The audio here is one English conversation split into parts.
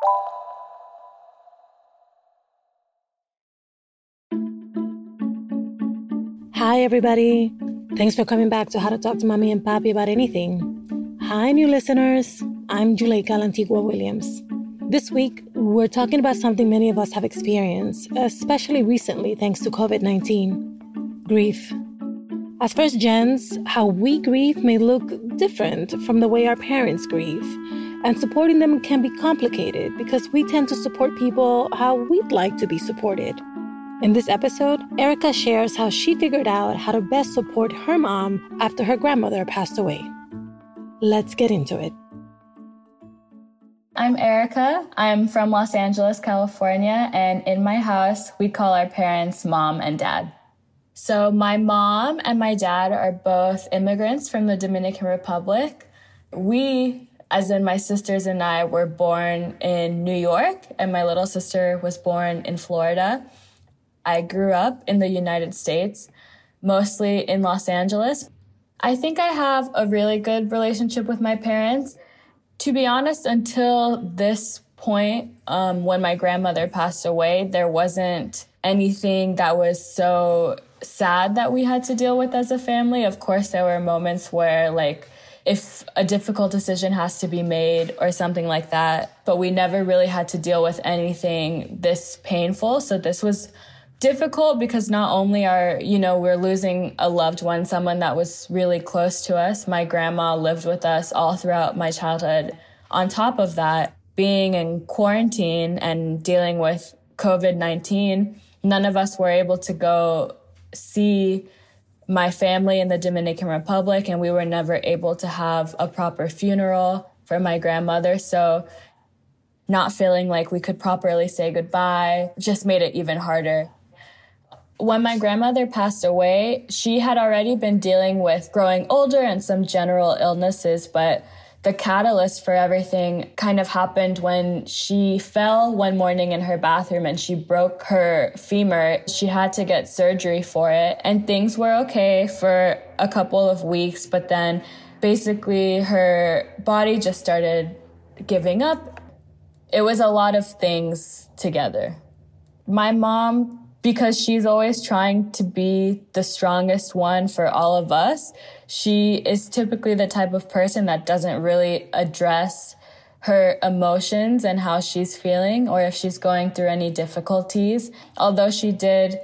Hi, everybody. Thanks for coming back to How to Talk to Mommy and Papi About Anything. Hi, new listeners. I'm Juleyka Lantigua Williams. This week, we're talking about something many of us have experienced, especially recently thanks to COVID-19, grief. As first gens, how we grieve may look different from the way our parents grieve, and supporting them can be complicated because we tend to support people how we'd like to be supported. In this episode, Erica shares how she figured out how to best support her mom after her grandmother passed away. Let's get into it. I'm Erica. I'm from Los Angeles, California, and in my house, we call our parents Mom and Dad. So my mom and my dad are both immigrants from the Dominican Republic. We, as in my sisters and I, were born in New York, and my little sister was born in Florida. I grew up in the United States, mostly in Los Angeles. I think I have a really good relationship with my parents. To be honest, until this point, when my grandmother passed away, there wasn't anything that was so sad that we had to deal with as a family. Of course, there were moments where, like, if a difficult decision has to be made or something like that, but we never really had to deal with anything this painful. So this was difficult because not only we're losing a loved one, someone that was really close to us. My grandma lived with us all throughout my childhood. On top of that, being in quarantine and dealing with COVID-19, none of us were able to go see my family in the Dominican Republic, and we were never able to have a proper funeral for my grandmother. So not feeling like we could properly say goodbye just made it even harder. When my grandmother passed away, she had already been dealing with growing older and some general illnesses, but the catalyst for everything kind of happened when she fell one morning in her bathroom and she broke her femur. She had to get surgery for it, and things were okay for a couple of weeks, but then basically her body just started giving up. It was a lot of things together. My mom, because she's always trying to be the strongest one for all of us, she is typically the type of person that doesn't really address her emotions and how she's feeling or if she's going through any difficulties. Although she did,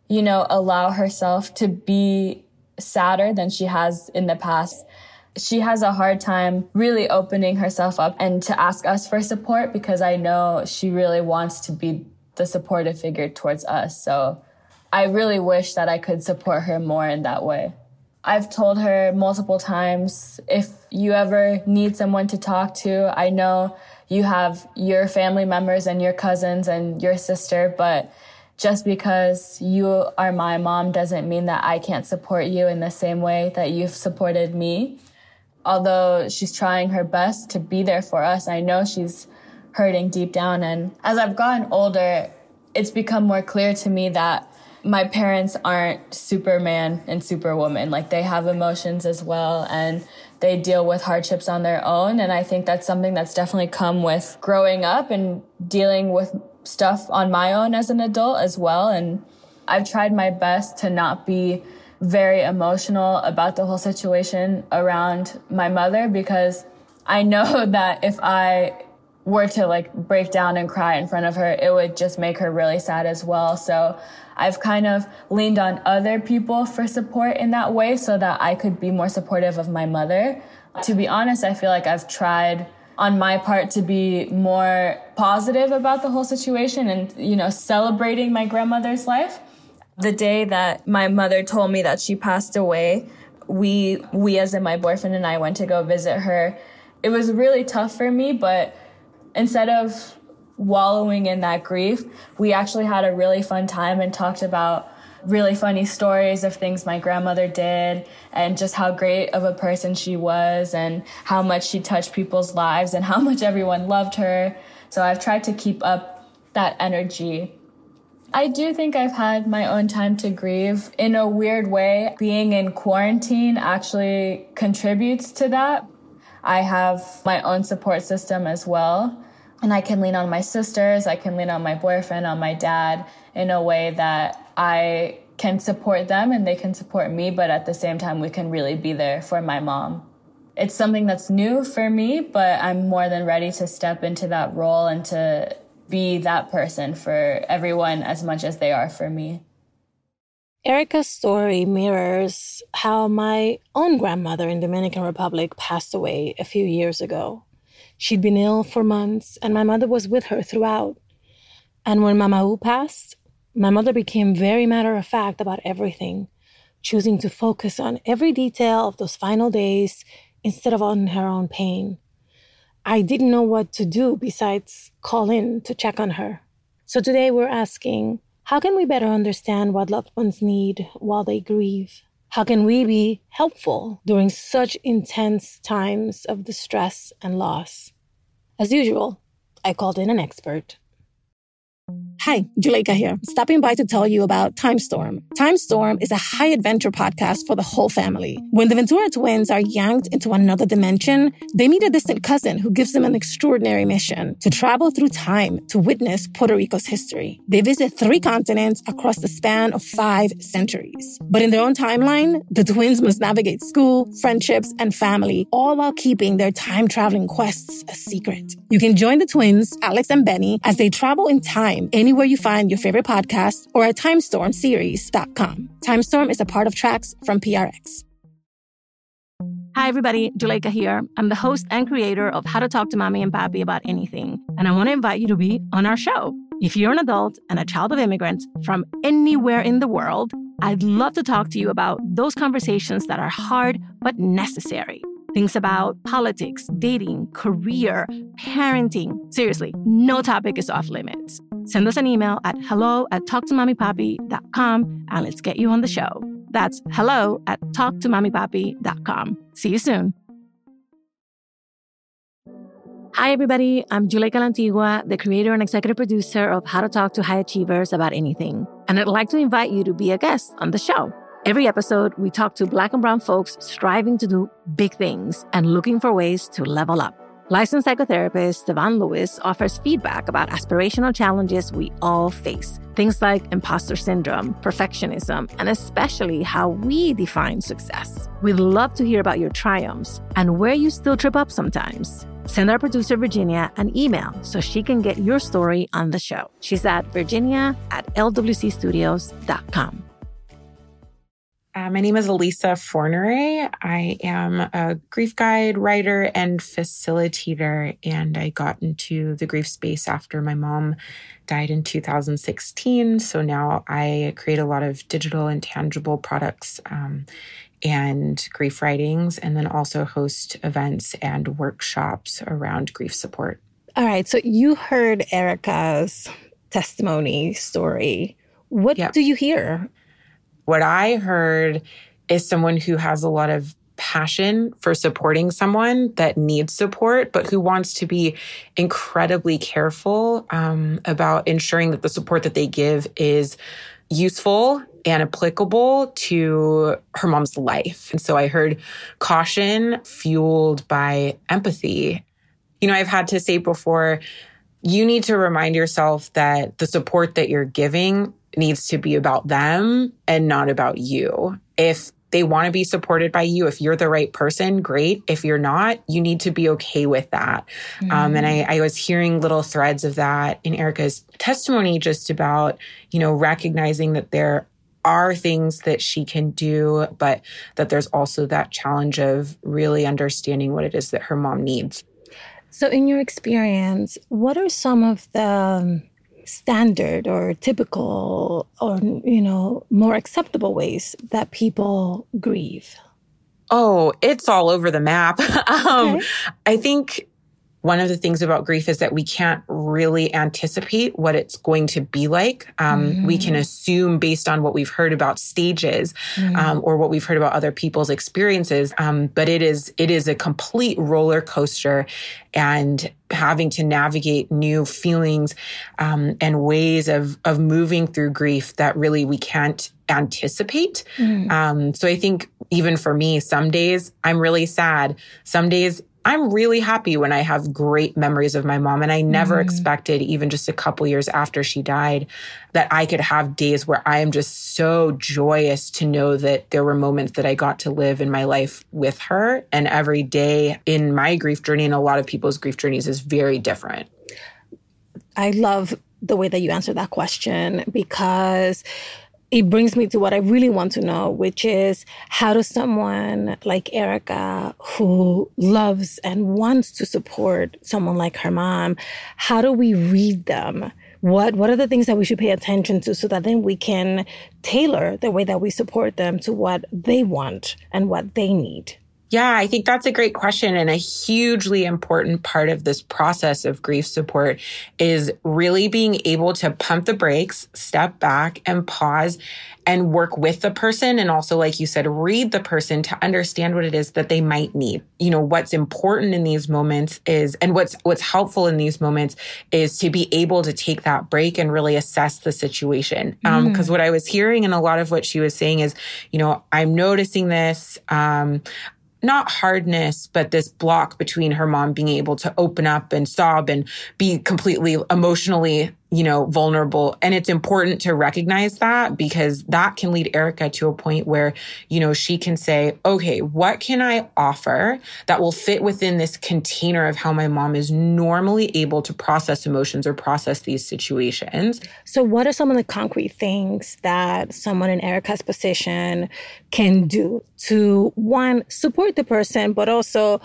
allow herself to be sadder than she has in the past, she has a hard time really opening herself up and to ask us for support, because I know she really wants to be the supportive figure towards us. So I really wish that I could support her more in that way. I've told her multiple times, if you ever need someone to talk to, I know you have your family members and your cousins and your sister, but just because you are my mom doesn't mean that I can't support you in the same way that you've supported me. Although she's trying her best to be there for us, I know she's hurting deep down. And as I've gotten older, it's become more clear to me that my parents aren't Superman and Superwoman. Like, they have emotions as well, and they deal with hardships on their own. And I think that's something that's definitely come with growing up and dealing with stuff on my own as an adult as well. And I've tried my best to not be very emotional about the whole situation around my mother, because I know that if I were to break down and cry in front of her, it would just make her really sad as well. So I've kind of leaned on other people for support in that way so that I could be more supportive of my mother. To be honest, I feel like I've tried on my part to be more positive about the whole situation and, celebrating my grandmother's life. The day that my mother told me that she passed away, we as in my boyfriend and I went to go visit her. It was really tough for me, but instead of wallowing in that grief, we actually had a really fun time and talked about really funny stories of things my grandmother did and just how great of a person she was and how much she touched people's lives and how much everyone loved her. So I've tried to keep up that energy. I do think I've had my own time to grieve. In a weird way, being in quarantine actually contributes to that. I have my own support system as well. And I can lean on my sisters, I can lean on my boyfriend, on my dad in a way that I can support them and they can support me, but at the same time, we can really be there for my mom. It's something that's new for me, but I'm more than ready to step into that role and to be that person for everyone as much as they are for me. Erica's story mirrors how my own grandmother in Dominican Republic passed away a few years ago. She'd been ill for months, and my mother was with her throughout. And when Mama U passed, my mother became very matter-of-fact about everything, choosing to focus on every detail of those final days instead of on her own pain. I didn't know what to do besides call in to check on her. So today we're asking, how can we better understand what loved ones need while they grieve? How can we be helpful during such intense times of distress and loss? As usual, I called in an expert. Hi, Juleka here, stopping by to tell you about Timestorm. Timestorm is a high-adventure podcast for the whole family. When the Ventura twins are yanked into another dimension, they meet a distant cousin who gives them an extraordinary mission to travel through time to witness Puerto Rico's history. They visit 3 continents across the span of 5 centuries. But in their own timeline, the twins must navigate school, friendships, and family, all while keeping their time-traveling quests a secret. You can join the twins, Alex and Benny, as they travel in time anywhere you find your favorite podcast or at timestormseries.com. Timestorm is a part of Tracks from PRX. Hi, everybody. Juleka here. I'm the host and creator of How to Talk to Mommy and Papi About Anything, and I want to invite you to be on our show. If you're an adult and a child of immigrants from anywhere in the world, I'd love to talk to you about those conversations that are hard but necessary. Things about politics, dating, career, parenting. Seriously, no topic is off limits. Send us an email at hello@talktomommypapi.com and let's get you on the show. That's hello@talktomommypapi.com. See you soon. Hi, everybody. I'm Juleka Lantigua, the creator and executive producer of How to Talk to High Achievers About Anything. And I'd like to invite you to be a guest on the show. Every episode, we talk to Black and brown folks striving to do big things and looking for ways to level up. Licensed psychotherapist Devon Lewis offers feedback about aspirational challenges we all face. Things like imposter syndrome, perfectionism, and especially how we define success. We'd love to hear about your triumphs and where you still trip up sometimes. Send our producer, Virginia, an email so she can get your story on the show. She's at virginia@lwcstudios.com. My name is Elisa Forneray. I am a grief guide, writer, and facilitator, and I got into the grief space after my mom died in 2016. So now I create a lot of digital and tangible products and grief writings, and then also host events and workshops around grief support. All right, so you heard Erica's testimony story. What do you hear? What I heard is someone who has a lot of passion for supporting someone that needs support, but who wants to be incredibly careful about ensuring that the support that they give is useful and applicable to her mom's life. And so I heard caution fueled by empathy. You know, I've had to say before, you need to remind yourself that the support that you're giving needs to be about them and not about you. If they want to be supported by you, if you're the right person, great. If you're not, you need to be okay with that. And I was hearing little threads of that in Erica's testimony, just about, you know, recognizing that there are things that she can do, but that there's also that challenge of really understanding what it is that her mom needs. So in your experience, what are some of the standard or typical or, you know, more acceptable ways that people grieve? Oh, it's all over the map. I think one of the things about grief is that we can't really anticipate what it's going to be like. We can assume based on what we've heard about stages or what we've heard about other people's experiences. But it is a complete roller coaster, and having to navigate new feelings and ways of moving through grief that really we can't anticipate. So I think even for me, some days I'm really sad. Some days I'm really happy when I have great memories of my mom. And I never expected, even just a couple years after she died, that I could have days where I am just so joyous to know that there were moments that I got to live in my life with her. And every day in my grief journey and a lot of people's grief journeys is very different. I love the way that you answer that question, because it brings me to what I really want to know, which is, how does someone like Erica, who loves and wants to support someone like her mom, how do we read them? What are the things that we should pay attention to so that then we can tailor the way that we support them to what they want and what they need? Yeah, I think that's a great question. And a hugely important part of this process of grief support is really being able to pump the brakes, step back and pause and work with the person. And also, like you said, read the person to understand what it is that they might need. You know, what's important in these moments is, and what's helpful in these moments is to be able to take that break and really assess the situation. Because what I was hearing and a lot of what she was saying is, you know, I'm noticing this, not hardness, but this block between her mom being able to open up and sob and be completely emotionally, you know, vulnerable. And it's important to recognize that, because that can lead Erica to a point where, you know, she can say, okay, what can I offer that will fit within this container of how my mom is normally able to process emotions or process these situations? So what are some of the concrete things that someone in Erica's position can do to, one, support the person, but also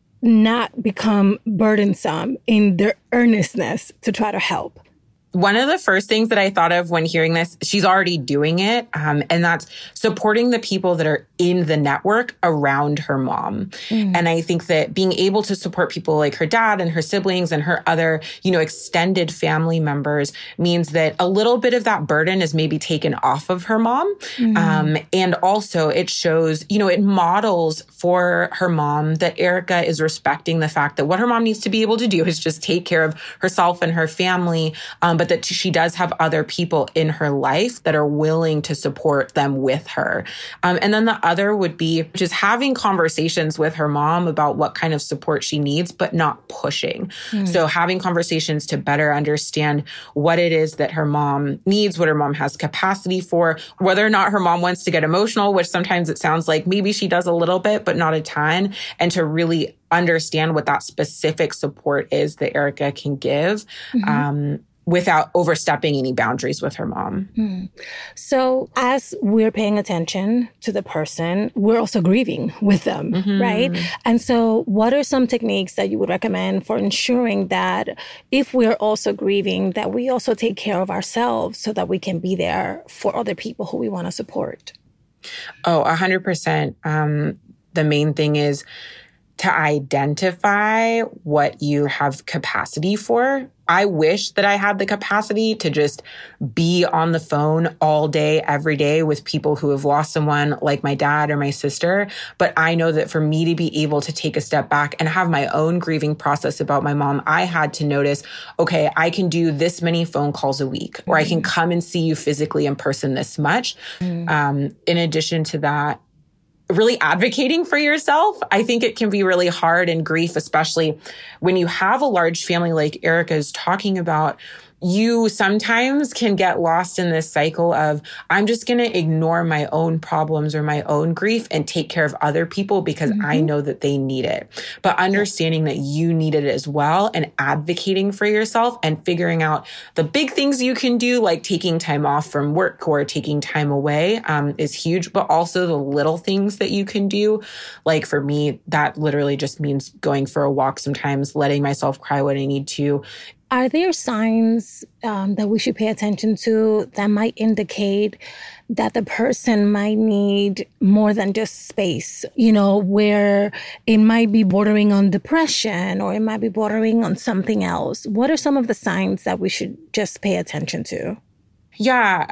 not become burdensome in their earnestness to try to help? One of the first things that I thought of when hearing this, she's already doing it, and that's supporting the people that are in the network around her mom. And I think that being able to support people like her dad and her siblings and her other, you know, extended family members means that a little bit of that burden is maybe taken off of her mom. And also it shows, you know, it models for her mom that Erica is respecting the fact that what her mom needs to be able to do is just take care of herself and her family, but that she does have other people in her life that are willing to support them with her. And then the other would be just having conversations with her mom about what kind of support she needs, but not pushing. So having conversations to better understand what it is that her mom needs, what her mom has capacity for, whether or not her mom wants to get emotional, which sometimes it sounds like maybe she does a little bit, but not a ton, and to really understand what that specific support is that Erica can give. Without overstepping any boundaries with her mom. So as we're paying attention to the person, we're also grieving with them, right? And so what are some techniques that you would recommend for ensuring that if we're also grieving, that we also take care of ourselves so that we can be there for other people who we want to support? Oh, 100%. The main thing is to identify what you have capacity for. I wish that I had the capacity to just be on the phone all day, every day with people who have lost someone like my dad or my sister. But I know that for me to be able to take a step back and have my own grieving process about my mom, I had to notice, okay, I can do this many phone calls a week, or I can come and see you physically in person this much. In addition to that, really advocating for yourself. I think it can be really hard in grief, especially when you have a large family like Erica is talking about. You sometimes can get lost in this cycle of, I'm just going to ignore my own problems or my own grief and take care of other people because I know that they need it. But understanding that you need it as well and advocating for yourself and figuring out the big things you can do, like taking time off from work or taking time away, is huge. But also the little things that you can do. Like for me, that literally just means going for a walk sometimes, letting myself cry when I need to. Are there signs that we should pay attention to that might indicate that the person might need more than just space, you know, where it might be bordering on depression or it might be bordering on something else? What are some of the signs that we should just pay attention to? Yeah.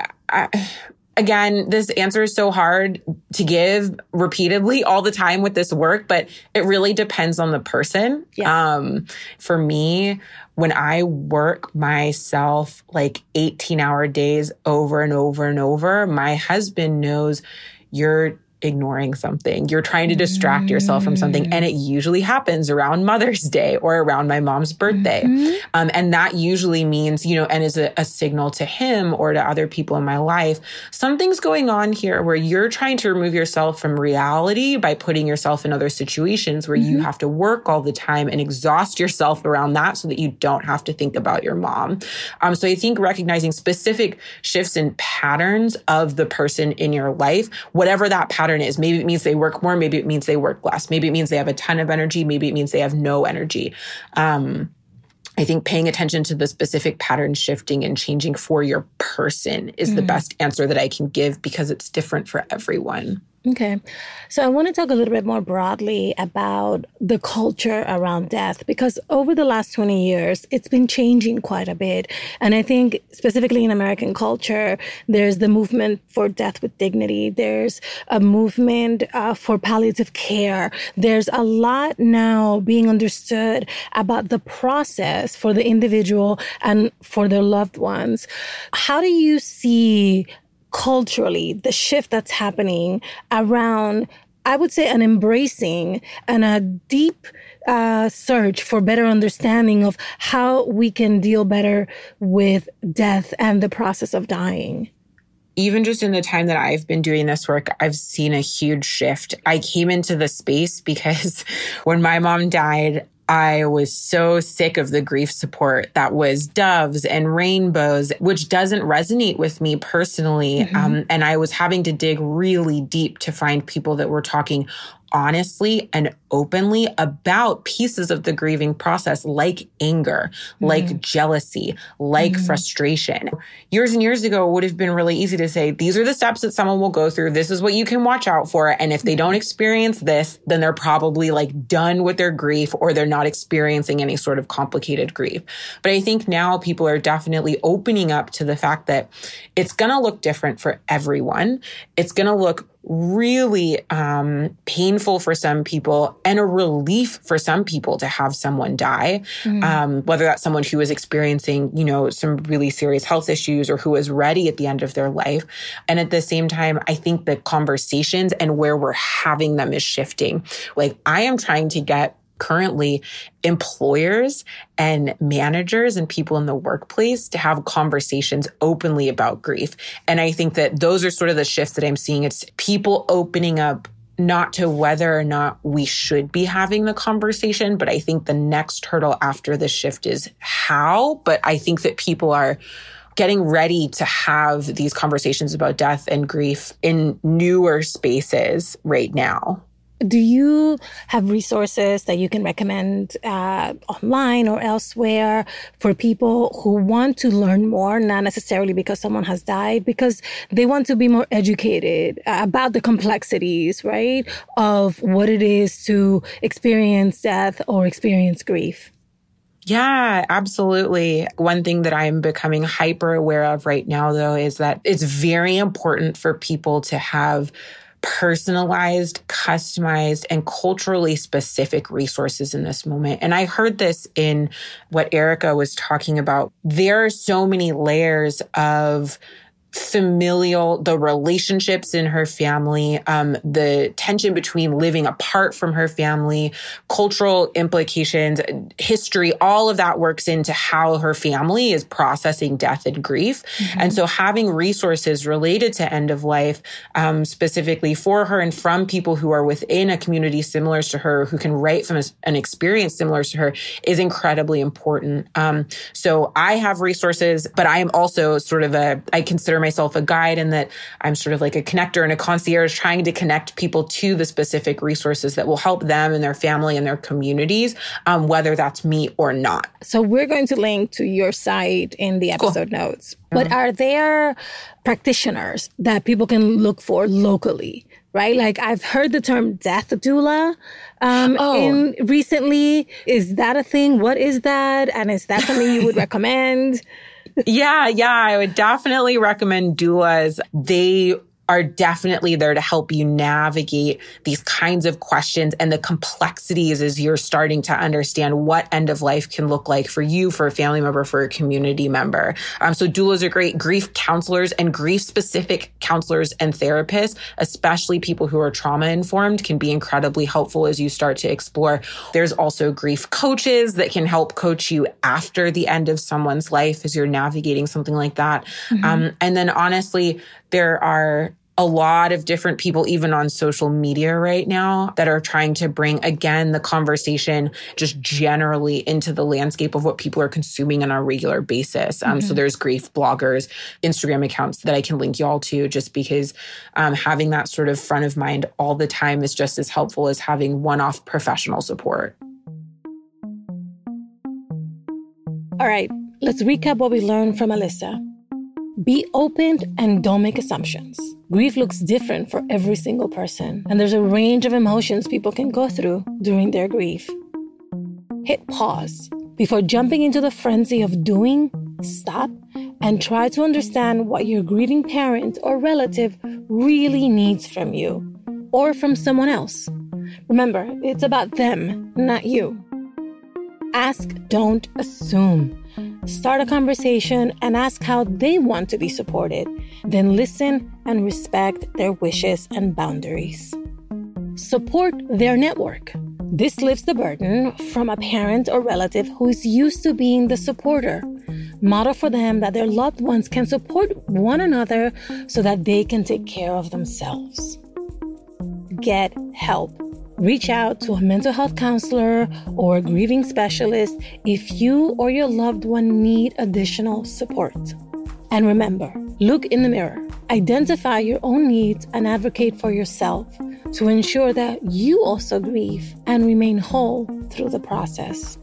Again, this answer is so hard to give repeatedly all the time with this work, but it really depends on the person. Yeah. For me, when I work myself like 18-hour days over and over and over, my husband knows you're ignoring something. You're trying to distract yourself from something. And it usually happens around Mother's Day or around my mom's birthday. And that usually means, and is a signal to him or to other people in my life, something's going on here where you're trying to remove yourself from reality by putting yourself in other situations where you have to work all the time and exhaust yourself around that so that you don't have to think about your mom. So I think recognizing specific shifts in patterns of the person in your life, whatever that pattern is. Maybe it means they work more. Maybe it means they work less. Maybe it means they have a ton of energy. Maybe it means they have no energy. I think paying attention to the specific pattern shifting and changing for your person is the best answer that I can give because it's different for everyone. Okay. So I want to talk a little bit more broadly about the culture around death, because over the last 20 years, it's been changing quite a bit. And I think specifically in American culture, there's the movement for death with dignity. There's a movement for palliative care. There's a lot now being understood about the process for the individual and for their loved ones. How do you see culturally the shift that's happening around, I would say, an embracing and a deep search for better understanding of how we can deal better with death and the process of dying? Even just in the time that I've been doing this work, I've seen a huge shift. I came into the space because when my mom died, I was so sick of the grief support that was doves and rainbows, which doesn't resonate with me personally. And I was having to dig really deep to find people that were talking honestly and openly about pieces of the grieving process, like anger, like jealousy, like frustration. Years and years ago, it would have been really easy to say, these are the steps that someone will go through. This is what you can watch out for. And if they don't experience this, then they're probably done with their grief or they're not experiencing any sort of complicated grief. But I think now people are definitely opening up to the fact that it's going to look different for everyone. It's going to look really painful for some people and a relief for some people to have someone die, whether that's someone who is experiencing, some really serious health issues or who is ready at the end of their life. And at the same time, I think the conversations and where we're having them is shifting. I am trying to get currently employers and managers and people in the workplace to have conversations openly about grief. And I think that those are sort of the shifts that I'm seeing. It's people opening up not to whether or not we should be having the conversation, but I think the next hurdle after the shift is how. But I think that people are getting ready to have these conversations about death and grief in newer spaces right now. Do you have resources that you can recommend online or elsewhere for people who want to learn more, not necessarily because someone has died, because they want to be more educated about the complexities, right, of what it is to experience death or experience grief? Yeah, absolutely. One thing that I'm becoming hyper aware of right now, though, is that it's very important for people to have personalized, customized, and culturally specific resources in this moment. And I heard this in what Erica was talking about. There are so many layers of the relationships in her family, the tension between living apart from her family, cultural implications, history, all of that works into how her family is processing death and grief. And so having resources related to end of life, specifically for her and from people who are within a community similar to her, who can write from an experience similar to her, is incredibly important. So I have resources, but I am also I consider myself a guide in that I'm sort of like a connector and a concierge trying to connect people to the specific resources that will help them and their family and their communities, whether that's me or not. So we're going to link to your site in the episode notes. But are there practitioners that people can look for locally? Right? I've heard the term death doula recently. Is that a thing? What is that? And is that something you would recommend? Yeah, I would definitely recommend doulas. They are definitely there to help you navigate these kinds of questions and the complexities as you're starting to understand what end of life can look like for you, for a family member, for a community member. So doulas are great grief counselors and grief-specific counselors and therapists, especially people who are trauma-informed, can be incredibly helpful as you start to explore. There's also grief coaches that can help coach you after the end of someone's life as you're navigating something like that. And then honestly, there are a lot of different people, even on social media right now, that are trying to bring, again, the conversation just generally into the landscape of what people are consuming on a regular basis. So there's grief bloggers, Instagram accounts that I can link you all to, just because having that sort of front of mind all the time is just as helpful as having one-off professional support. All right, let's recap what we learned from Alyssa. Be open and don't make assumptions. Grief looks different for every single person, and there's a range of emotions people can go through during their grief. Hit pause. Before jumping into the frenzy of doing, stop and try to understand what your grieving parent or relative really needs from you or from someone else. Remember, it's about them, not you. Ask, don't assume. Start a conversation and ask how they want to be supported. Then listen and respect their wishes and boundaries. Support their network. This lifts the burden from a parent or relative who is used to being the supporter. Model for them that their loved ones can support one another so that they can take care of themselves. Get help. Reach out to a mental health counselor or a grieving specialist if you or your loved one need additional support. And remember, look in the mirror, identify your own needs, and advocate for yourself to ensure that you also grieve and remain whole through the process.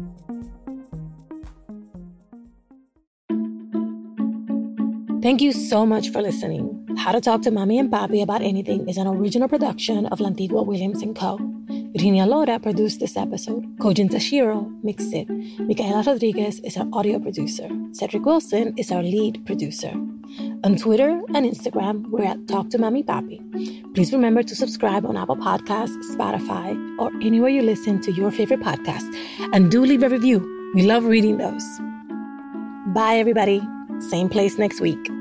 Thank you so much for listening. How to Talk to Mommy and Papi About Anything is an original production of Lantigua Williams & Co. Virginia Lora produced this episode. Kojin Tashiro mixed it. Micaela Rodriguez is our audio producer. Cedric Wilson is our lead producer. On Twitter and Instagram, we're at Talk to Mommy Papi. Please remember to subscribe on Apple Podcasts, Spotify, or anywhere you listen to your favorite podcast. And do leave a review. We love reading those. Bye, everybody. Same place next week.